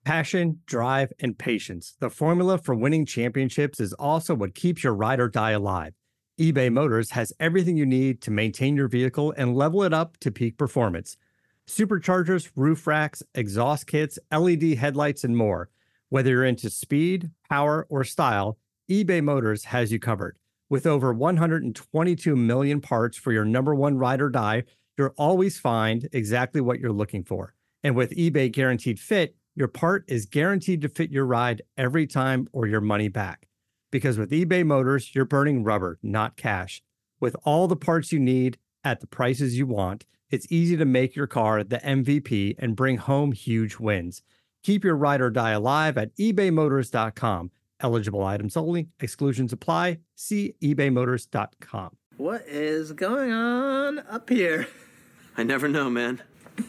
Passion, drive, and patience. The formula for winning championships is also what keeps your ride or die alive. eBay Motors has everything you need to maintain your vehicle and level it up to peak performance. Superchargers, roof racks, exhaust kits, LED headlights, and more. Whether you're into speed, power, or style, eBay Motors has you covered. With over 122 million parts for your number one ride or die, you'll always find exactly what you're looking for. And with eBay Guaranteed Fit, your part is guaranteed to fit your ride every time or your money back. Because with eBay Motors, you're burning rubber, not cash. With all the parts you need at the prices you want, it's easy to make your car the MVP and bring home huge wins. Keep your ride or die alive at ebaymotors.com. Eligible items only. Exclusions apply. See ebaymotors.com. What is going on up here? I never know, man.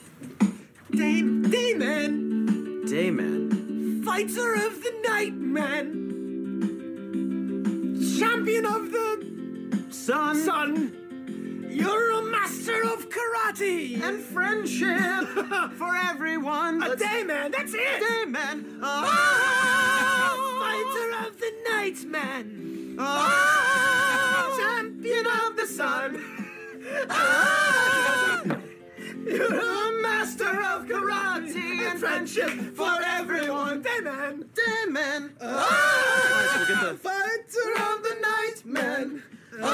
Dayman! Dayman. Fighter of the night, man! Champion of the sun! You're a master of karate! And friendship for everyone. A Dayman, that's it! Dayman. Fighter of the night, man! Champion of the sun! You're a master of karate and friendship for everyone. Dayman. Dayman. Fighter of the night, man.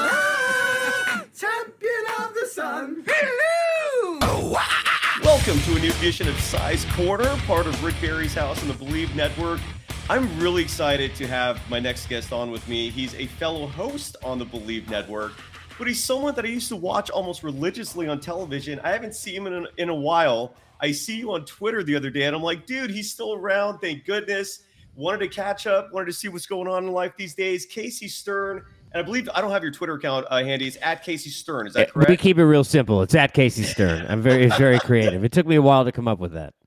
Champion of the sun. Hello. Welcome to a new edition of Size Corner, part of Rick Barry's House on the Believe Network. I'm really excited to have my next guest on with me. He's a fellow host on the Believe Network, but he's someone that I used to watch almost religiously on television. I haven't seen him in a while. I see you on Twitter the other day, and I'm like, dude, he's still around. Thank goodness. Wanted to catch up. Wanted to see what's going on in life these days. Casey Stern, and I believe I don't have your Twitter account handy. It's at Casey Stern. Is that correct? We keep it real simple. It's at Casey Stern. It's very creative. It took me a while to come up with that.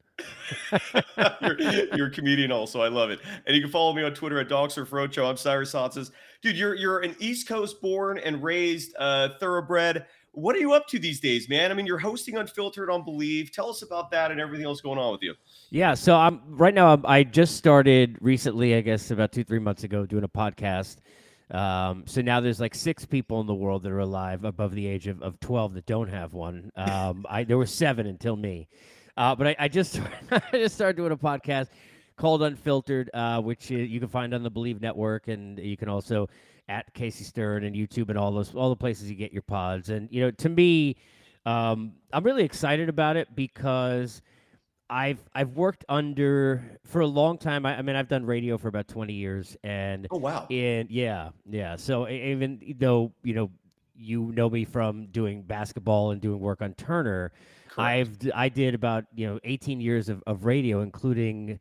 You're a comedian also. I love it. And you can follow me on Twitter at DogSurfRoadshow. I'm Cyrus Satsas. Dude, you're an East Coast born and raised thoroughbred. What are you up to these days, man? I mean, you're hosting Unfiltered on Believe. Tell us about that and everything else going on with you. Yeah, so I just started recently, I guess about 2-3 months ago, doing a podcast. So now there's like 6 people in the world that are alive above the age of 12 that don't have one. There were 7 until me. But I just started doing a podcast called Unfiltered, which you can find on the Believe Network, and you can also at Casey Stern and YouTube and all the places you get your pods. And to me, I'm really excited about it because I've worked for a long time. I mean, I've done radio for about 20 years, and oh wow, and yeah. So even though you know me from doing basketball and doing work on Turner. Correct. I did about 18 years of radio, including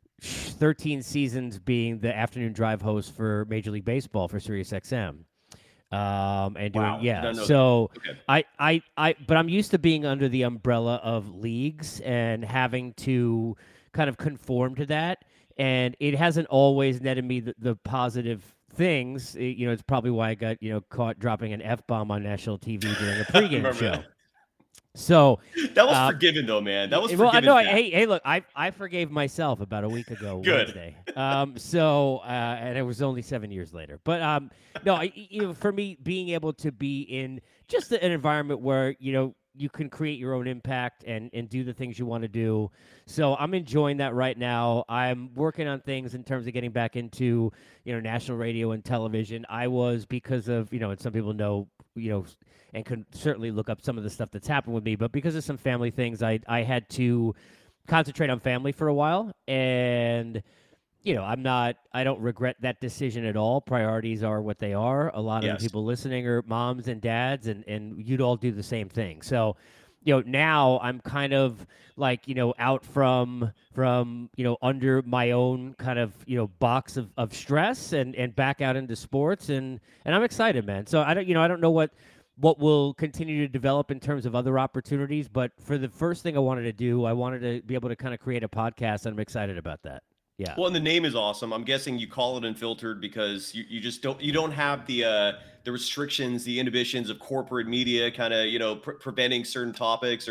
13 seasons being the afternoon drive host for Major League Baseball for SiriusXM. And doing so okay. But I'm used to being under the umbrella of leagues and having to kind of conform to that, and it hasn't always netted me the positive things. It's probably why I got caught dropping an F-bomb on national TV during a pregame show. That. So that was forgiven, though, man. That was forgiven. No, hey, look, I forgave myself about a week ago. Good. Wednesday. And it was only 7 years later. But no, for me, being able to be in just an environment where you can create your own impact and do the things you want to do. So I'm enjoying that right now. I'm working on things in terms of getting back into national radio and television. I was because of and some people know and can certainly look up some of the stuff that's happened with me. But because of some family things, I had to concentrate on family for a while. And, I don't regret that decision at all. Priorities are what they are. A lot of the people listening are moms and dads, and you'd all do the same thing. So, now I'm kind of like, out from under my own kind of, box of stress and back out into sports. And I'm excited, man. So I don't know what will continue to develop in terms of other opportunities. But for the first thing I wanted to do, I wanted to be able to kind of create a podcast, and I'm excited about that. Yeah. Well, and the name is awesome. I'm guessing you call it Unfiltered because you just don't have the restrictions, the inhibitions of corporate media kind of, preventing certain topics or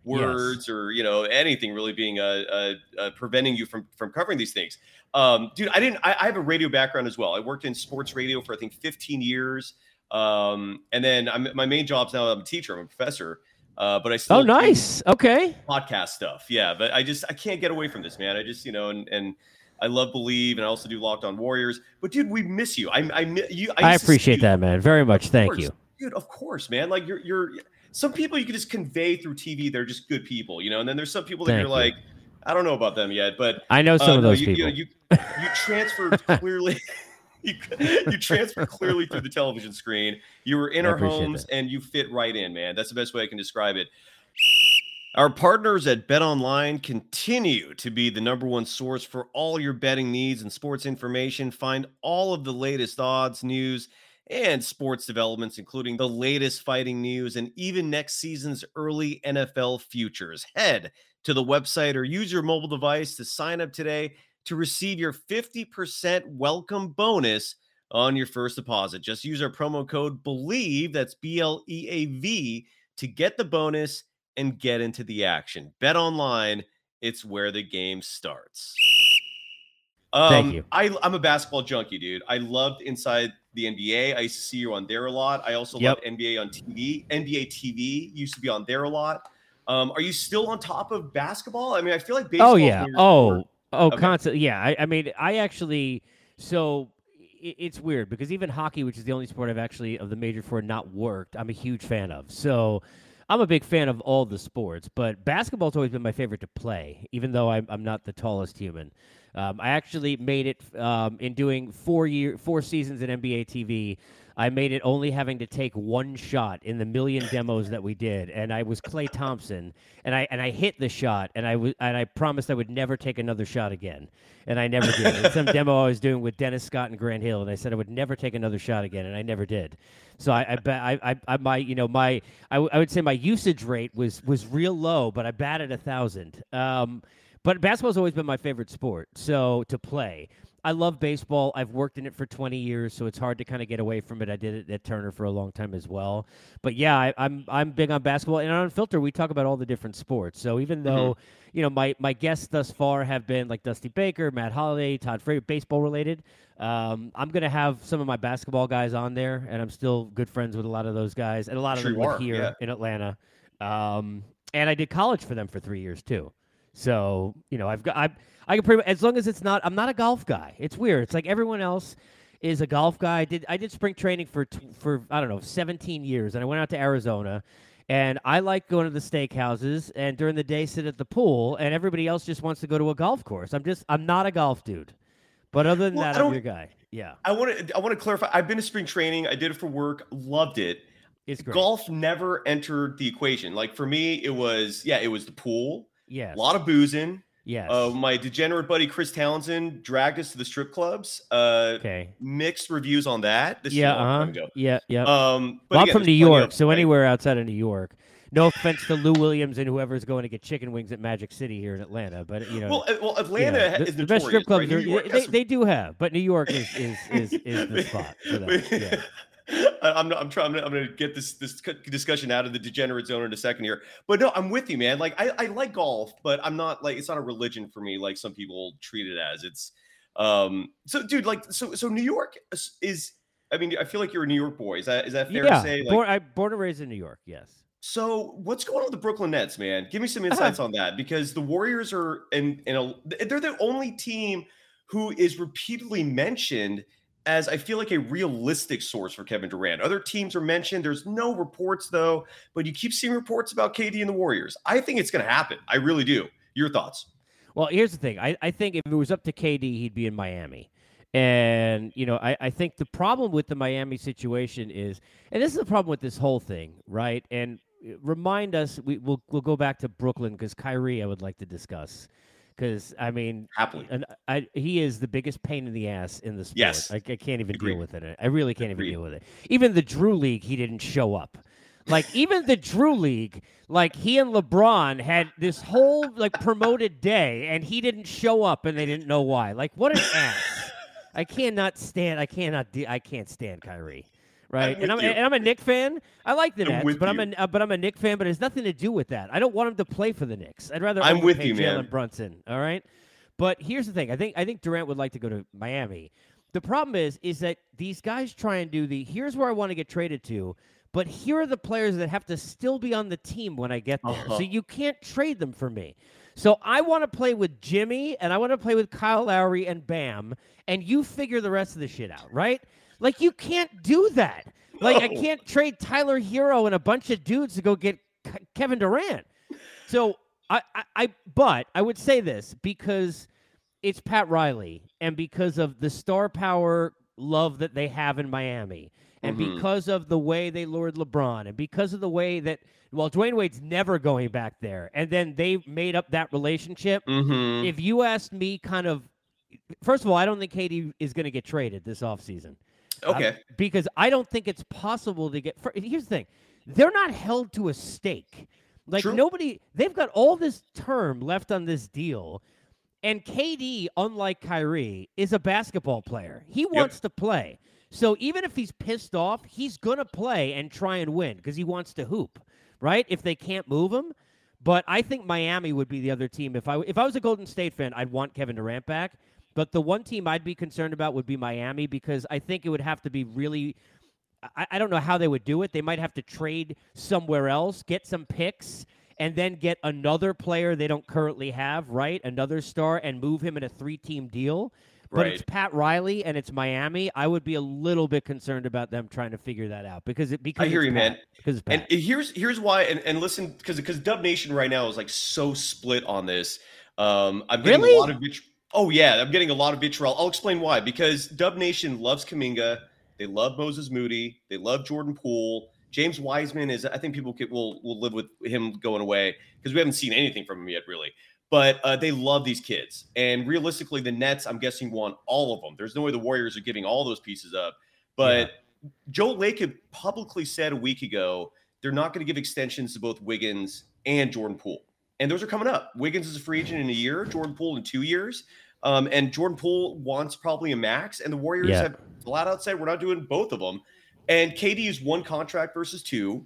words or anything really being preventing you from covering these things. Dude, I have a radio background as well. I worked in sports radio for I think 15 years. And then my main job's now I'm a teacher, I'm a professor. But I still nice. Okay. Podcast stuff. Yeah, but I can't get away from this, man. I just, and I love Believe, and I also do Locked On Warriors. But dude, we miss you. I appreciate that, man. Very much. Thank you. Dude, of course, man. Like you're some people you can just convey through TV. They're just good people, and then there's some people that you're like, I don't know about them yet, but I know some of those people. You transferred clearly. You transferred clearly through the television screen. You were in our homes, and you fit right in, man. That's the best way I can describe it. Our partners at BetOnline continue to be the number one source for all your betting needs and sports information. Find all of the latest odds, news, and sports developments, including the latest fighting news and even next season's early NFL futures. Head to the website or use your mobile device to sign up today to receive your 50% welcome bonus on your first deposit. Just use our promo code BELIEVE, that's BLEAV, to get the bonus and get into the action. Bet online, it's where the game starts. Thank you. I'm a basketball junkie, dude. I loved Inside the NBA. I used to see you on there a lot. I also loved NBA on TV. NBA TV used to be on there a lot. Are you still on top of basketball? I mean, I feel like baseball. Oh, yeah. Okay. Constantly. Yeah. I mean, I actually, so it's weird because even hockey, which is the only sport I've actually, of the major four, not worked, I'm a huge fan of. So I'm a big fan of all the sports, but basketball's always been my favorite to play, even though I'm not the tallest human. I actually made it in doing 4 seasons in NBA TV. I made it only having to take one shot in the million demos that we did, and I was Klay Thompson, and I hit the shot, and I promised I would never take another shot again, and I never did. In some demo I was doing with Dennis Scott and Grant Hill, and I said I would never take another shot again, and I never did. So I would say my usage rate was real low, but I batted 1,000. But basketball's always been my favorite sport, so to play. I love baseball. I've worked in it for 20 years, so it's hard to kind of get away from it. I did it at Turner for a long time as well. But yeah, I'm big on basketball, and on Filter we talk about all the different sports. So even though my guests thus far have been like Dusty Baker, Matt Holliday, Todd Frazier, baseball related, I'm gonna have some of my basketball guys on there, and I'm still good friends with a lot of those guys, and a lot of them live here in Atlanta. And I did college for them for 3 years too. So, I can pretty much, as long as I'm not a golf guy. It's weird. It's like everyone else is a golf guy. I did spring training for I don't know, 17 years, and I went out to Arizona, and I like going to the steakhouses and during the day sit at the pool, and everybody else just wants to go to a golf course. I'm not a golf dude. But other than that, I'm your guy. Yeah. I want to clarify. I've been to spring training. I did it for work. Loved it. It's great. Golf never entered the equation. Like for me, it was the pool. Yeah. A lot of boozing. Yes. My degenerate buddy Chris Townsend dragged us to the strip clubs. Mixed reviews on that. This is a long time ago. Yeah. But I'm from New York, so anywhere outside of New York. No offense to Lou Williams and whoever's going to get chicken wings at Magic City here in Atlanta, but Well, Atlanta is the best strip clubs. Right? They do have, but New York is the spot for that. Yeah. I'm going to get this discussion out of the degenerate zone in a second here, but no, I'm with you, man. Like I like golf, but I'm not like, it's not a religion for me. Like some people treat it as. It's so dude, like so New York is, I mean, I feel like you're a New York boy. Is that fair to say? Like, born and raised in New York. Yes. So what's going on with the Brooklyn Nets, man? Give me some insights on that, because the Warriors are they're the only team who is repeatedly mentioned as, I feel like, a realistic source for Kevin Durant. Other teams are mentioned. There's no reports, though, but you keep seeing reports about KD and the Warriors. I think it's going to happen. I really do. Your thoughts? Well, here's the thing. I think if it was up to KD, he'd be in Miami. And, I think the problem with the Miami situation is, and this is the problem with this whole thing, right? And remind us, we'll go back to Brooklyn, because Kyrie I would like to discuss. Because, I mean, happily, he is the biggest pain in the ass in the sport. Yes. I can't even deal with it. I really can't even deal with it. Even the Drew League, he didn't show up. Like, even the Drew League, like, he and LeBron had this whole, like, promoted day, and he didn't show up, and they didn't know why. Like, what an ass. I can't stand Kyrie. right? I'm with you. And I'm a Knick fan. I like the I'm Nets, with but you. I'm a Knick fan. But it has nothing to do with that. I don't want him to play for the Knicks. I'd rather I'm with overpay you, man. Jalen Brunson. All right. But here's the thing. I think Durant would like to go to Miami. The problem is that these guys try and do here's where I want to get traded to, but here are the players that have to still be on the team when I get there. Uh-huh. So you can't trade them for me. So I want to play with Jimmy, and I want to play with Kyle Lowry and Bam, and you figure the rest of the shit out, right? Like, you can't do that. Like, I No. can't trade Tyler Hero and a bunch of dudes to go get Kevin Durant. So but I would say this because it's Pat Riley and because of the star power love that they have in Miami and because of the way they lured LeBron and because of the way that, well, Dwayne Wade's never going back there. And then they made up that relationship. Mm-hmm. If you asked me first of all, I don't think KD is going to get traded this offseason. Okay. Because I don't think it's possible to get. Here's the thing: they're not held to a stake. Like True. they've got all this term left on this deal, and KD, unlike Kyrie, is a basketball player. He wants to play. So even if he's pissed off, he's gonna play and try and win because he wants to hoop, right? If they can't move him. But I think Miami would be the other team. If I was a Golden State fan, I'd want Kevin Durant back. But the one team I'd be concerned about would be Miami because I think it would have to be really – I don't know how they would do it. They might have to trade somewhere else, get some picks, and then get another player they don't currently have, right, another star, and move him in a 3-team deal. But Right. it's Pat Riley and it's Miami. I would be a little bit concerned about them trying to figure that out because I hear it's you, Pat. man. Because it's Pat. And here's why. And listen, because Dub Nation right now is like so split on this. I'm getting Really? a lot of Oh yeah, I'm getting a lot of vitriol. I'll explain why. Because Dub Nation loves Kuminga, they love Moses Moody, they love Jordan Poole. James Wiseman is. I think people will live with him going away because we haven't seen anything from him yet, really. But they love these kids, and realistically, the Nets, I'm guessing, want all of them. There's no way the Warriors are giving all those pieces up. But Joe Lacob publicly said a week ago they're not going to give extensions to both Wiggins and Jordan Poole. And those are coming up. Wiggins is a free agent in a year, Jordan Poole in 2 years. And Jordan Poole wants probably a max. And the Warriors have flat out said, we're not doing both of them. And KD is one contract versus two.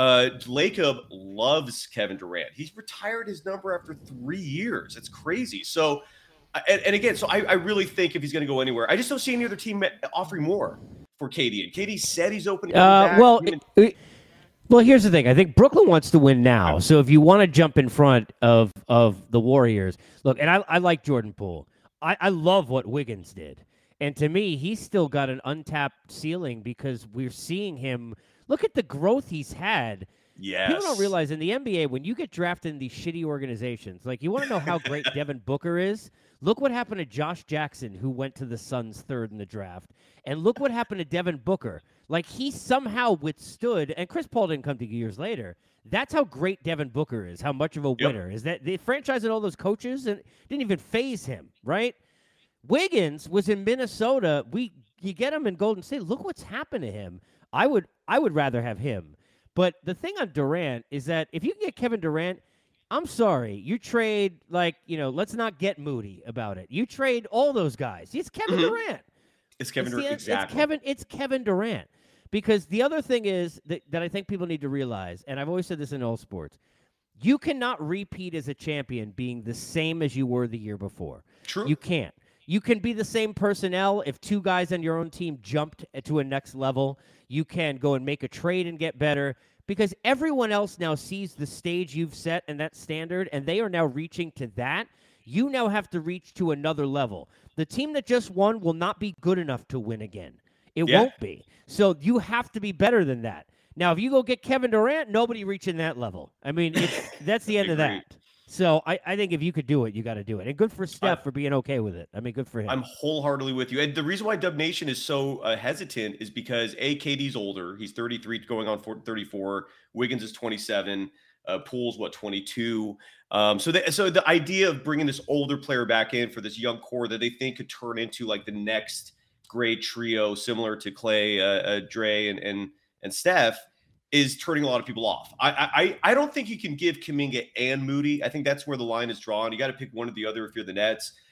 Lacob loves Kevin Durant. He's retired his number after 3 years. It's crazy. So, and again, so I really think if he's going to go anywhere, I just don't see any other team offering more for KD. And KD said he's open to coming back. Well, here's the thing. I think Brooklyn wants to win now. So if you want to jump in front of the Warriors, look, and I like Jordan Poole. I love what Wiggins did. And to me, he's still got an untapped ceiling because we're seeing him. Look at the growth he's had. Yes. People don't realize in the NBA, when you get drafted in these shitty organizations, like you want to know how great Devin Booker is? Look what happened to Josh Jackson, who went to the Suns third in the draft. And look what happened to Devin Booker. Like, he somehow withstood, and Chris Paul didn't come to years later. That's how great Devin Booker is, how much of a winner. Is that the franchise and all those coaches and didn't even phase him, right? Wiggins was in Minnesota. You get him in Golden State. Look what's happened to him. I would rather have him. But the thing on Durant is that if you can get Kevin Durant, I'm sorry, you trade, let's not get moody about it. You trade all those guys. It's Kevin Durant. It's Kevin Durant, exactly. It's Kevin Durant. Because the other thing is that I think people need to realize, and I've always said this in all sports, you cannot repeat as a champion being the same as you were the year before. True. You can't. You can be the same personnel if two guys on your own team jumped to a next level. You can go and make a trade and get better because everyone else now sees the stage you've set and that standard, and they are now reaching to that. You now have to reach to another level. The team that just won will not be good enough to win again. It won't be. So you have to be better than that. Now, if you go get Kevin Durant, nobody reaching that level. I mean, that's the end of that. So I think if you could do it, you got to do it. And good for Steph for being okay with it. I mean, good for him. I'm wholeheartedly with you. And the reason why Dub Nation is so hesitant is because, KD's older. He's 33 going on 34. Wiggins is 27. Poole's, 22. So the idea of bringing this older player back in for this young core that they think could turn into like the next great trio similar to Clay, Dre, and Steph is turning a lot of people off. I don't think you can give Kuminga and Moody. I think that's where the line is drawn. You got to pick one or the other if you're the Nets.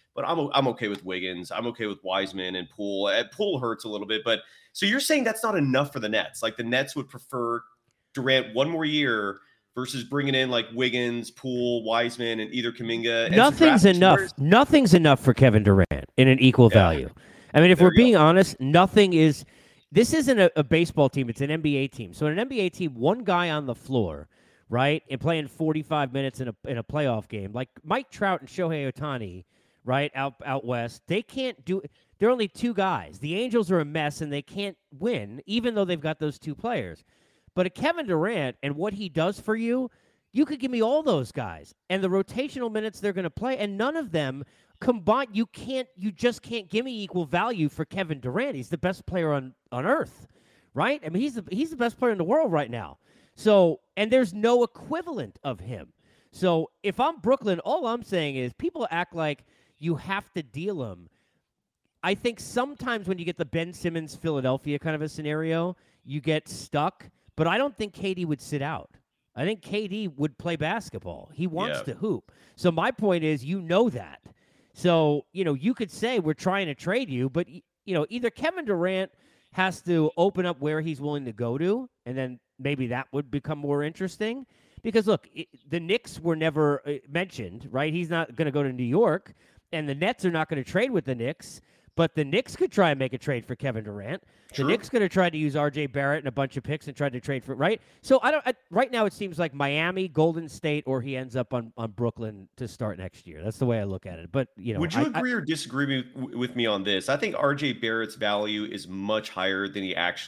but I'm okay with Wiggins. I'm okay with Wiseman and Poole. Poole hurts a little bit, but so you're saying that's not enough for the Nets? Like the Nets would prefer Durant one more year versus bringing in like Wiggins, Poole, Wiseman, and either Kuminga. And Nothing's enough. Nothing's enough for Kevin Durant in an equal value. I mean, if we're being honest, nothing is. This isn't a baseball team. It's an NBA team. So in an NBA team, one guy on the floor, right, and playing 45 minutes in a playoff game, like Mike Trout and Shohei Ohtani, right, out west, they can't do. They're only two guys. The Angels are a mess, and they can't win, even though they've got those two players. But a Kevin Durant and what he does for you, you could give me all those guys and the rotational minutes they're going to play, and none of them combined. You just can't give me equal value for Kevin Durant. He's the best player on earth, right? I mean, he's the best player in the world right now. So, and there's no equivalent of him. So if I'm Brooklyn, all I'm saying is people act like you have to deal him. I think sometimes when you get the Ben Simmons Philadelphia kind of a scenario, you get stuck. But I don't think KD would sit out. I think KD would play basketball. He wants to hoop. So my point is, that. So, you could say we're trying to trade you, but, either Kevin Durant has to open up where he's willing to go to, and then maybe that would become more interesting. Because, look, the Knicks were never mentioned, right? He's not going to go to New York, and the Nets are not going to trade with the Knicks. But the Knicks could try and make a trade for Kevin Durant. True. The Knicks could have tried to use R.J. Barrett and a bunch of picks and tried to trade for right. So right now it seems like Miami, Golden State, or he ends up on Brooklyn to start next year. That's the way I look at it. But would you agree or disagree with me on this? I think R.J. Barrett's value is much higher than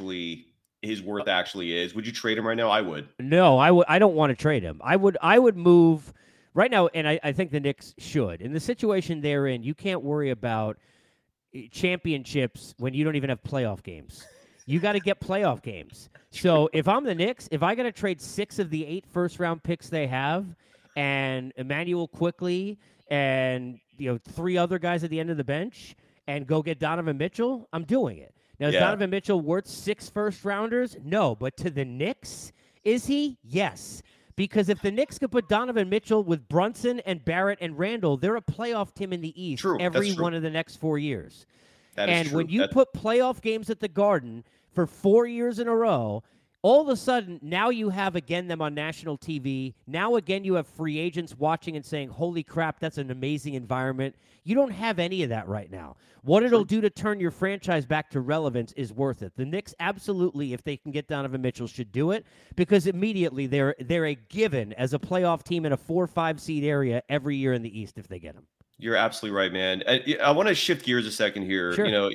his worth actually is. Would you trade him right now? I would. No, I don't want to trade him. I would move right now, and I think the Knicks should. In the situation they're in, you can't worry about championships when you don't even have playoff games. You got to get playoff games. So if I'm the Knicks, if I got to trade 6 of the 8 first-round picks they have and Emmanuel Quickly and 3 other guys at the end of the bench and go get Donovan Mitchell, I'm doing it. Now, is Donovan Mitchell worth 6 first-rounders? No, but to the Knicks, is he? Yes. Because if the Knicks could put Donovan Mitchell with Brunson and Barrett and Randall, they're a playoff team in the East every one of the next 4 years. When you put playoff games at the Garden for 4 years in a row, all of a sudden, now you have, again, them on national TV. Now, again, you have free agents watching and saying, holy crap, that's an amazing environment. You don't have any of that right now. What it'll do to turn your franchise back to relevance is worth it. The Knicks absolutely, if they can get Donovan Mitchell, should do it because immediately they're a given as a playoff team in a 4-5 seed area every year in the East if they get them. You're absolutely right, man. I want to shift gears a second here. Sure.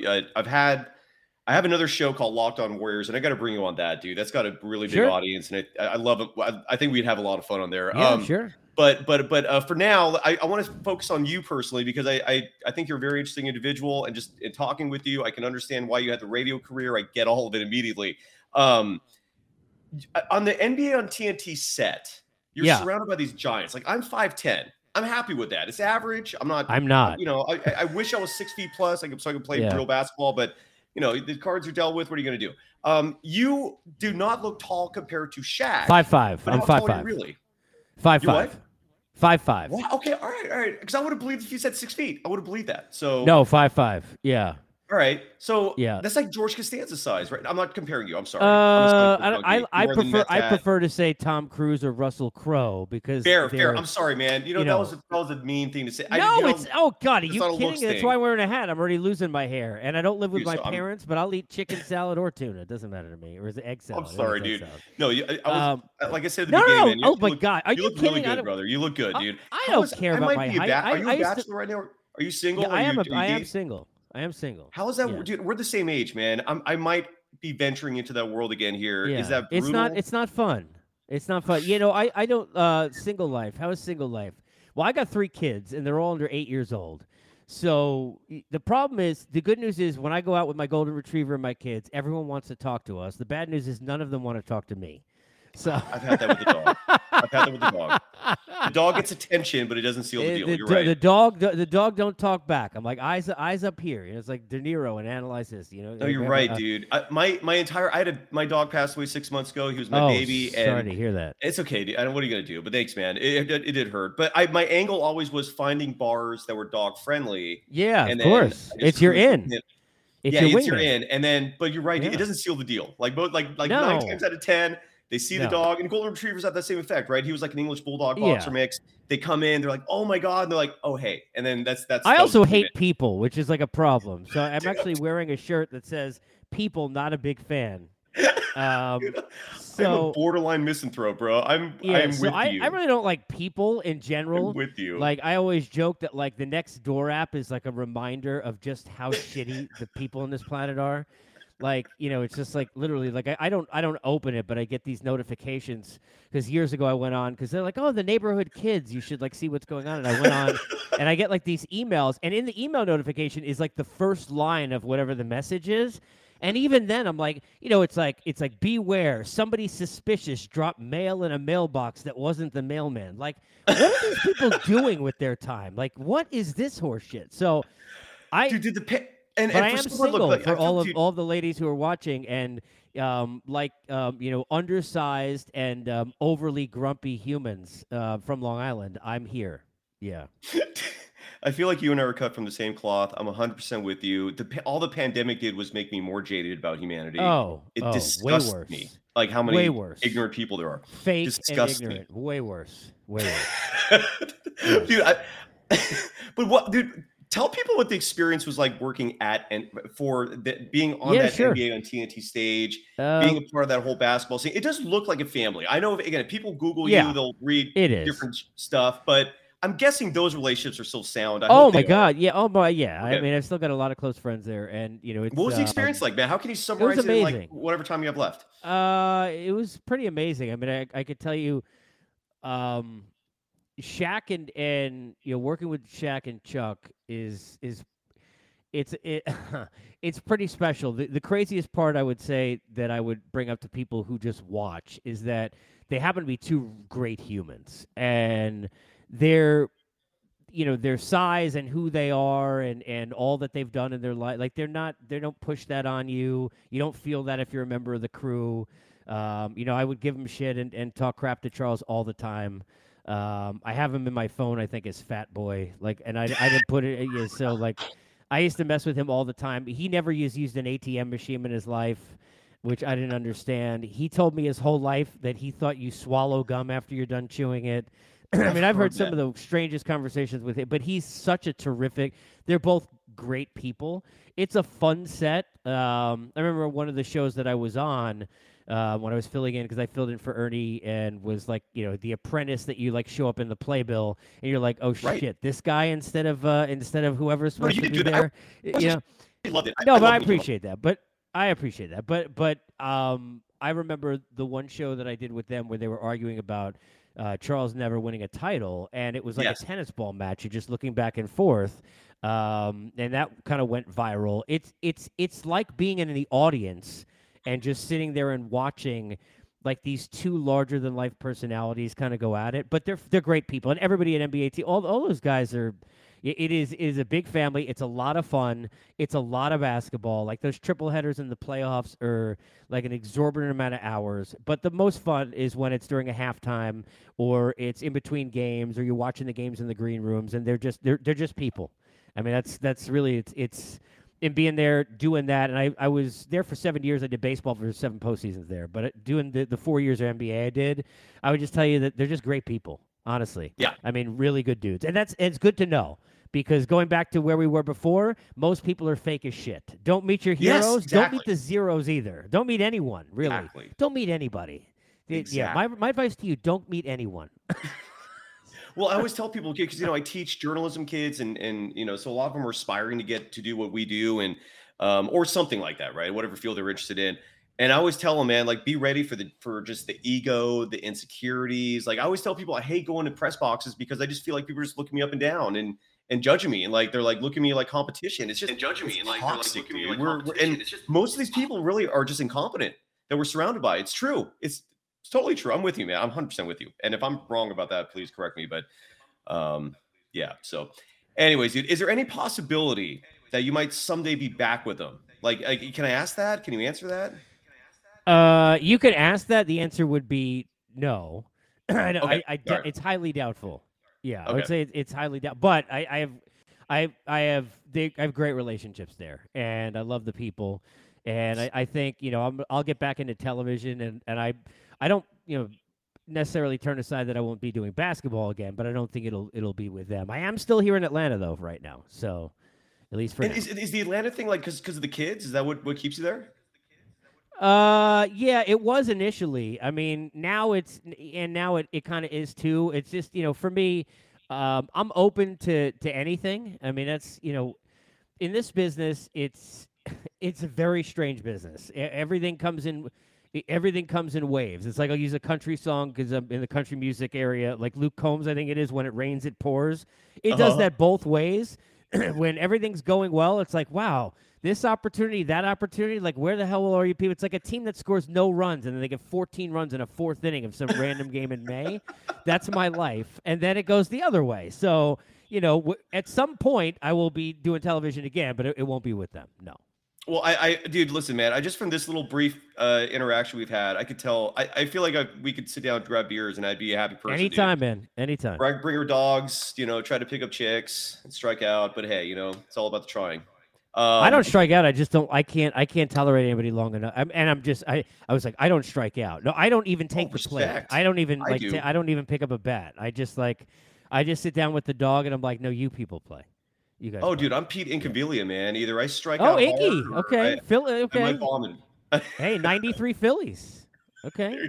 I have another show called Locked On Warriors, and I got to bring you on that, dude. That's got a really big audience, and I love it. I think we'd have a lot of fun on there. Yeah, sure. But for now, I want to focus on you personally because I think you're a very interesting individual, and just in talking with you, I can understand why you had the radio career. I get all of it immediately. On the NBA on TNT set, you're surrounded by these giants. Like I'm 5'10". I'm happy with that. It's average. I'm not. I wish I was 6 feet plus, so I could play real basketball, but. The cards are dealt with. What are you going to do? You do not look tall compared to Shaq. 5'5". I'm 5'5". Really? 5'5". 5'5". Wow. Okay. All right. Because I would have believed if you said 6 feet. I would have believed that. So no, 5'5". Yeah. All right. So that's like George Costanza's size, right? I'm not comparing you. I'm sorry. I prefer to say Tom Cruise or Russell Crowe because fair. I'm sorry, man. That was a mean thing to say. No, oh God, are you kidding? That's why I'm wearing a hat. I'm already losing my hair, and I don't live with my parents, but I'll eat chicken salad or tuna. It doesn't matter to me. Or is it egg salad? I'm sorry, dude. No, I was like I said at the beginning. No. Oh my God, are you look kidding? Really good, brother. You look good, dude. I don't care about my height. Are you a bachelor right now? Are you single? Yeah, I am single. I am single. How is that? Dude, we're the same age, man. I might be venturing into that world again here. Yeah. Is that brutal? It's not fun. It's not fun. I don't single life. How is single life? Well, I got 3 kids and they're all under 8 years old. So the problem is, the good news is when I go out with my golden retriever and my kids, everyone wants to talk to us. The bad news is none of them want to talk to me. So I've had that with the dog. I've had that with the dog. The dog gets attention, but it doesn't seal the deal. You're right. The dog don't talk back. I'm like eyes up here. You know, it's like De Niro and Analyze This. You know. No, you're right, dude. My dog passed away 6 months ago. He was my baby. Sorry and to hear that. It's okay, dude. What are you gonna do? But thanks, man. It did hurt. But my angle always was finding bars that were dog friendly. Yeah, of course. It's your in. It's your in. And then, but you're right. It doesn't seal the deal. Like 9 times out of 10. They see the dog, and golden retrievers have that same effect, right? He was like an English bulldog boxer mix. They come in, they're like, "Oh my god!" And they're like, "Oh hey," and then that's. I also hate people, which is like a problem. So I'm actually wearing a shirt that says "People, not a big fan." I'm a borderline misanthrope, bro. I'm with you. I really don't like people in general. I'm with you. Like I always joke that like the Nextdoor app is like a reminder of just how shitty the people on this planet are. Like, you know, it's just like literally like I don't open it, but I get these notifications because years ago I went on because they're like, oh, the neighborhood kids, you should like see what's going on. And I went on and I get like these emails, and in the email notification is like the first line of whatever the message is. And even then I'm like, you know, it's like beware, somebody suspicious dropped mail in a mailbox that wasn't the mailman. Like, what are these people doing with their time? Like, what is this horseshit? So but I am single for all the ladies who are watching, and undersized and overly grumpy humans from Long Island. I'm here. Yeah. I feel like you and I are cut from the same cloth. I'm 100% with you. All the pandemic did was make me more jaded about humanity. It disgusts me. Like how many ignorant people there are. Fake and ignorant. Way worse. Way worse. Dude, but what, dude? Tell people what the experience was like working at and being on that NBA on TNT stage, being a part of that whole basketball scene. It does look like a family. I know, again, if people Google you, they'll read different stuff, but I'm guessing those relationships are still sound. Oh my God. Yeah. Oh my, yeah. Okay. I mean, I've still got a lot of close friends there, and you know, what was the experience like, man? How can you summarize it in like whatever time you have left? It was pretty amazing. I mean, I could tell you, Shaq and you know, working with Shaq and Chuck is it's pretty special. The craziest part I would say that I would bring up to people who just watch is that they happen to be two great humans, and their size and who they are and all that they've done in their life, like they don't push that on you. You don't feel that if you're a member of the crew. I would give them shit and talk crap to Charles all the time. I have him in my phone, I think, as Fat Boy. Like, and I didn't put it. Yeah, so like, I used to mess with him all the time. He never used an ATM machine in his life, which I didn't understand. He told me his whole life that he thought you swallow gum after you're done chewing it. I mean, I've heard some of the strangest conversations with him, but he's such a terrific. They're both great people. It's a fun set. I remember one of the shows that I was on. When I was filling in, because I filled in for Ernie and was like, you know, the apprentice that you like show up in the playbill, and you're like, oh shit, this guy instead of whoever's supposed to be there, you know. No, but I appreciate that. But I remember the one show that I did with them where they were arguing about Charles never winning a title, and it was like a tennis ball match. You're just looking back and forth, and that kind of went viral. It's like being in the audience and just sitting there and watching like these two larger than life personalities kind of go at it. But they're great people, and everybody at NBA, all those guys are. It is a big family. It's a lot of fun. It's a lot of basketball. Like those triple headers in the playoffs are like an exorbitant amount of hours. But the most fun is when it's during a halftime or it's in between games or you're watching the games in the green rooms, and they're just people. I mean, that's really it's in being there doing that. And I was there for 7 years. I did baseball for 7 postseasons there. But doing the 4 years of NBA I did, I would just tell you that they're just great people. Honestly. Yeah. I mean, really good dudes. And it's good to know, because going back to where we were before, most people are fake as shit. Don't meet your heroes. Yes, exactly. Don't meet the zeros either. Don't meet anyone, really. Exactly. Don't meet anybody. Exactly. Yeah, my advice to you, don't meet anyone. Well, I always tell people, because, I teach journalism kids and so a lot of them are aspiring to get to do what we do and or something like that, right? Whatever field they're interested in. And I always tell them, man, like, be ready for just the ego, the insecurities. Like, I always tell people I hate going to press boxes because I just feel like people are just looking me up and down and judging me, and like they're like looking at me like competition. It's just judging me and like they're like looking at me like competition. And most of these people really are just incompetent that we're surrounded by. It's true. It's It's totally true. I'm with you, man. I'm 100% with you. And if I'm wrong about that, please correct me. But yeah. So, anyways, dude, is there any possibility that you might someday be back with them? Like, can I ask that? Can you answer that? You could ask that. The answer would be no. Okay. It's highly doubtful. Yeah, I Okay. would say it's highly doubtful. But I have great relationships there, and I love the people, and I think I'll get back into television, and I don't necessarily turn aside that I won't be doing basketball again, but I don't think it'll be with them. I am still here in Atlanta though right now, so at least for And now. is the Atlanta thing like because of the kids? Is that what keeps you there? Yeah, it was initially. I mean, now it kind of is too. It's just, for me, I'm open to anything. I mean, that's, in this business, it's a very strange business. Everything comes in waves. It's like I'll use a country song because I'm in the country music area, like Luke Combs, I think it is, when it rains, it pours. It does that both ways. When everything's going well, it's like, wow, this opportunity, that opportunity, like, where the hell are you people? It's like a team that scores no runs, and then they get 14 runs in a fourth inning of some random game in May. That's my life. And then it goes the other way. So, at some point, I will be doing television again, but it won't be with them. No. Well, dude, listen, man. I just from this little brief interaction we've had, I could tell. I feel like we could sit down, grab beers, and I'd be a happy person. Anytime, dude. man. Anytime. Bring her dogs. Try to pick up chicks and strike out. But hey, it's all about the trying. I don't strike out. I just don't. I can't tolerate anybody long enough. I was like, I don't strike out. No, I don't even take the play. respect. I don't even I do. I don't even pick up a bat. I just sit down with the dog and I'm like, no, you people play. You guys. Oh, play. dude, I'm Pete Incaviglia, man. Either I strike Oh, out. Inky. hard or Okay. Philly. I Okay. might vomit. Hey, 93 Phillies. Okay.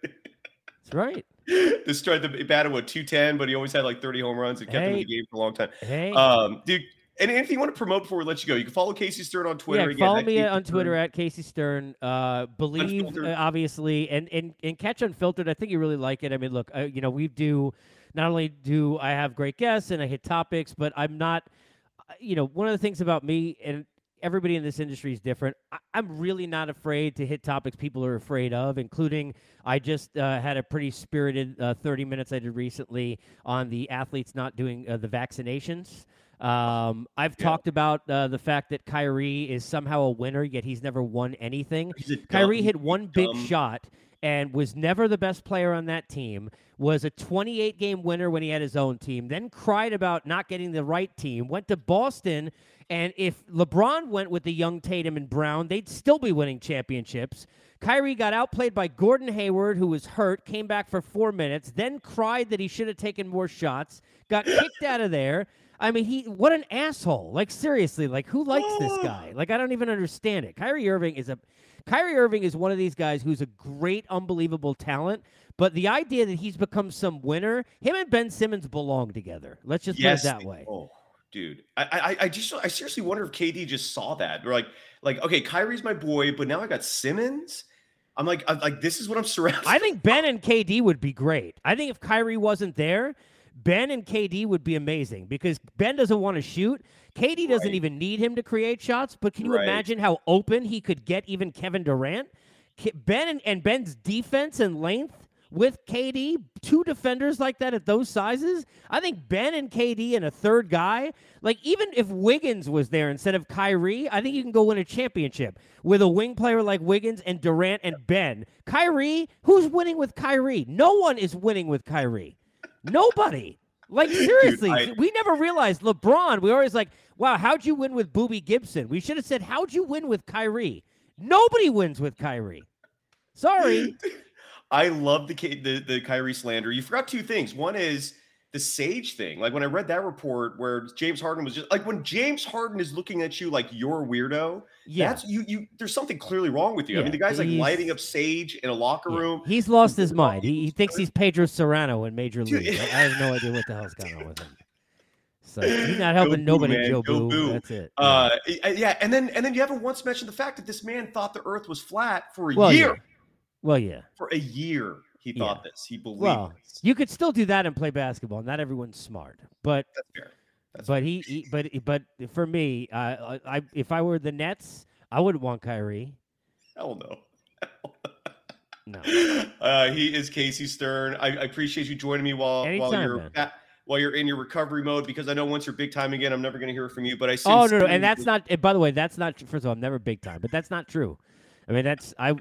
That's right. This tried to bat at 210, but he always had like 30 home runs and kept him in the game for a long time. Hey. Dude, anything you want to promote before we let you go? You can follow Casey Stern on Twitter. Yeah, again, follow at me Casey on Twitter Stern. at Casey Stern. Believe, Unfiltered. obviously, and Catch Unfiltered. I think you really like it. I mean, look, we do. Not only do I have great guests and I hit topics, but I'm not. One of the things about me, and everybody in this industry is different. I'm really not afraid to hit topics people are afraid of, including I just had a pretty spirited 30 minutes I did recently on the athletes not doing the vaccinations. I've talked about the fact that Kyrie is somehow a winner, yet he's never won anything. Kyrie hit one big shot and was never the best player on that team, was a 28-game winner when he had his own team, then cried about not getting the right team, went to Boston, and if LeBron went with the young Tatum and Brown, they'd still be winning championships. Kyrie got outplayed by Gordon Hayward, who was hurt, came back for 4 minutes, then cried that he should have taken more shots, got kicked out of there. I mean, what an asshole. Like, seriously, like, who likes this guy? Like, I don't even understand it. Kyrie Irving is one of these guys who's a great, unbelievable talent, but the idea that he's become some winner, him and Ben Simmons belong together. Let's just put it that way. Oh, dude. I seriously wonder if KD just saw that. They're like, okay, Kyrie's my boy, but now I got Simmons. I'm like, this is what I'm surrounded. I think Ben and KD would be great. I think if Kyrie wasn't there, Ben and KD would be amazing because Ben doesn't want to shoot. KD doesn't even need him to create shots, but can you imagine how open he could get even Kevin Durant? Ben and Ben's defense and length with KD, two defenders like that at those sizes, I think Ben and KD and a third guy, like even if Wiggins was there instead of Kyrie, I think you can go win a championship with a wing player like Wiggins and Durant and Ben. Kyrie, who's winning with Kyrie? No one is winning with Kyrie. Nobody. Like, seriously, Dude, we never realized LeBron. We were always like, wow, how'd you win with Boobie Gibson? We should have said, how'd you win with Kyrie? Nobody wins with Kyrie. Sorry. I love the Kyrie slander. You forgot two things. One is the Sage thing. Like when I read that report where James Harden was just like, when James Harden is looking at you like you're a weirdo, that's you. There's something clearly wrong with you. I mean, the guy's like lighting up Sage in a locker room. He's lost his mind. He thinks he's Pedro Serrano in Major League. I have no idea what the hell's going on with him. So he's not helping nobody, man. Joe Go Boo. That's it. Yeah, and then you haven't once mentioned the fact that this man thought the Earth was flat for a year. Well, yeah. For a year, he thought this. He believed this. You could still do that and play basketball. Not everyone's smart, but that's fair. But for me, if I were the Nets, I wouldn't want Kyrie. Hell no. No. He is Casey Stern. I appreciate you joining me while you're in your recovery mode, because I know once you're big time again, I'm never going to hear from you. But I see. Oh no, and that's not. By the way, that's not. First of all, I'm never big time, but that's not true. I mean, that's I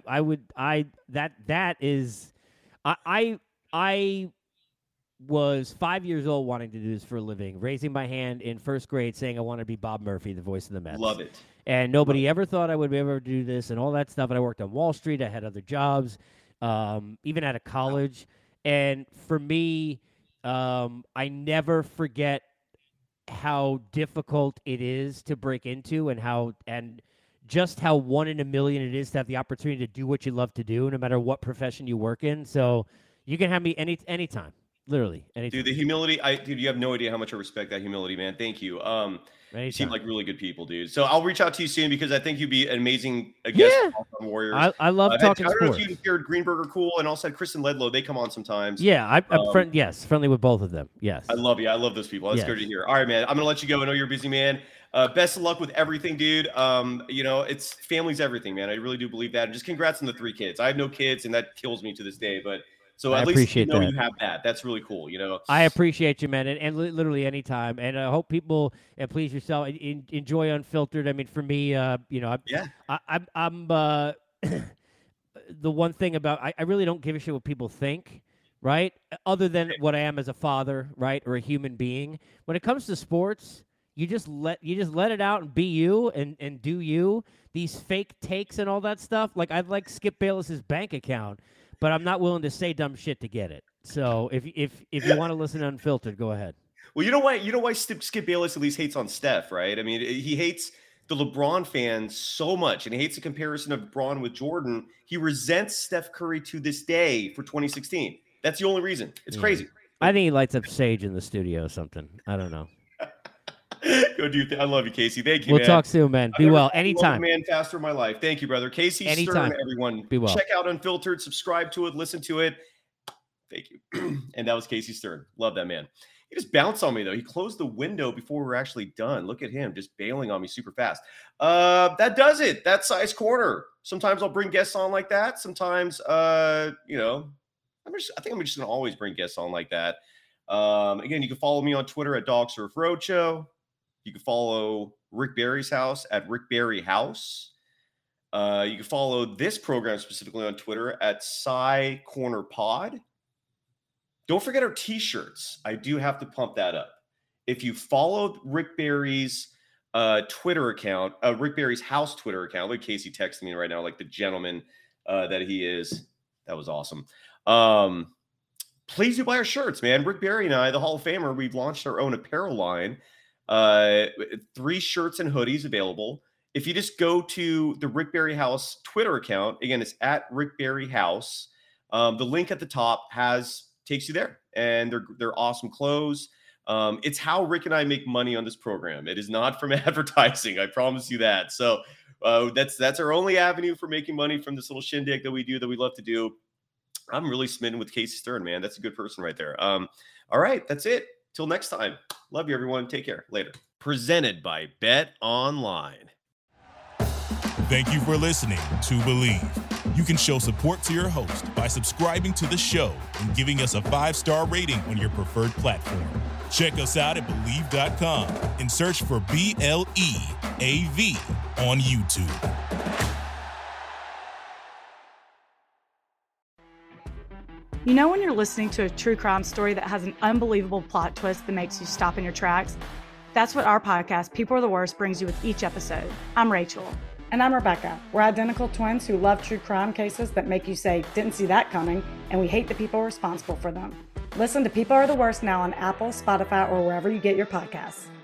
was 5 years old wanting to do this for a living, raising my hand in first grade saying I want to be Bob Murphy, the voice of the Mets. Love it. And nobody ever thought I would be able to do this and all that stuff. And I worked on Wall Street. I had other jobs, even out of college. And for me, I never forget how difficult it is to break into and just how 1 in a million it is to have the opportunity to do what you love to do, no matter what profession you work in. So you can have me anytime. Literally, anytime. Dude, the humility, you have no idea how much I respect that humility, man. Thank you. You seem like really good people, dude. So I'll reach out to you soon, because I think you'd be an amazing guest on Warriors. I love talking sports. I don't know if you heard Greenberger Cool, and also had Kristen Ledlow. They come on sometimes. Yeah, I'm friendly with both of them. Yes. I love you. I love those people. That's good to hear. All right, man. I'm going to let you go. I know you're a busy man. Best of luck with everything, dude. It's family's everything, man. I really do believe that. And just congrats on the 3 kids. I have no kids, and that kills me to this day, but so at least you have that. That's really cool, I appreciate you, man, and literally anytime. And I hope people, and please yourself, enjoy Unfiltered. I mean, for me, I'm the one thing about I really don't give a shit what people think, right? Other than what I am as a father, right, or a human being. When it comes to sports, you just let it out and be you and do you. These fake takes and all that stuff. Like, I'd like Skip Bayless's bank account, but I'm not willing to say dumb shit to get it. So if you want to listen to Unfiltered, go ahead. Well, you know why Skip Bayless at least hates on Steph, right? I mean, he hates the LeBron fans so much, and he hates the comparison of LeBron with Jordan. He resents Steph Curry to this day for 2016. That's the only reason. It's crazy. I think he lights up Sage in the studio or something. I don't know. Go do. I love you, Casey. Thank you. We'll talk soon, man. Be well. Anytime. Man faster in my life. Thank you, brother. Casey Stern, everyone. Be well. Check out Unfiltered. Subscribe to it. Listen to it. Thank you. And that was Casey Stern. Love that man. He just bounced on me, though. He closed the window before we were actually done. Look at him just bailing on me super fast. That does it. That's Size Corner. Sometimes I'll bring guests on like that. Sometimes, I think I'm just going to always bring guests on like that. Again, you can follow me on Twitter at Dog Surf Roadshow. You can follow Rick Barry's house at Rick Barry House. You can follow this program specifically on Twitter at Cy Corner Pod. Don't forget our t-shirts. I do have to pump that up. If you followed Rick Barry's Twitter account, Rick Barry's house Twitter account, like Casey texting me right now, like the gentleman that he is. That was awesome. Please do buy our shirts, man. Rick Barry and I, the Hall of Famer, we've launched our own apparel line. 3 shirts and hoodies available. If you just go to the Rick Barry House Twitter account, again, it's at Rick Barry House. The link at the top takes you there, and they're awesome clothes. It's how Rick and I make money on this program. It is not from advertising. I promise you that. So that's our only avenue for making money from this little shindig that we do, that we love to do. I'm really smitten with Casey Stern, man. That's a good person right there. All right, that's it. Till next time. Love you, everyone. Take care. Later. Presented by Bet Online. Thank you for listening to Believe. You can show support to your host by subscribing to the show and giving us a 5-star rating on your preferred platform. Check us out at Believe.com and search for BLEAV on YouTube. You know when you're listening to a true crime story that has an unbelievable plot twist that makes you stop in your tracks? That's what our podcast, People Are the Worst, brings you with each episode. I'm Rachel. And I'm Rebecca. We're identical twins who love true crime cases that make you say, didn't see that coming, and we hate the people responsible for them. Listen to People Are the Worst now on Apple, Spotify, or wherever you get your podcasts.